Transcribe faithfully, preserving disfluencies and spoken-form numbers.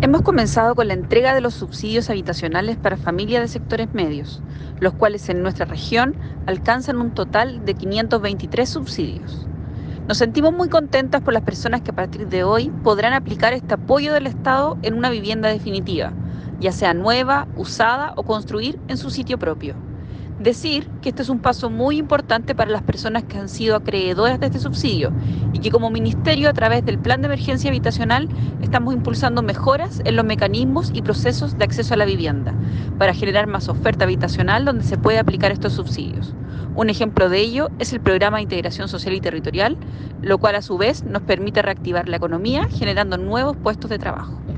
Hemos comenzado con la entrega de los subsidios habitacionales para familias de sectores medios, los cuales en nuestra región alcanzan un total de quinientos veintitrés subsidios. Nos sentimos muy contentas por las personas que a partir de hoy podrán aplicar este apoyo del Estado en una vivienda definitiva, ya sea nueva, usada o construir en su sitio propio. Decir que este es un paso muy importante para las personas que han sido acreedoras de este subsidio y que como Ministerio, a través del Plan de Emergencia Habitacional, estamos impulsando mejoras en los mecanismos y procesos de acceso a la vivienda para generar más oferta habitacional donde se puede aplicar estos subsidios. Un ejemplo de ello es el Programa de Integración Social y Territorial, lo cual a su vez nos permite reactivar la economía generando nuevos puestos de trabajo.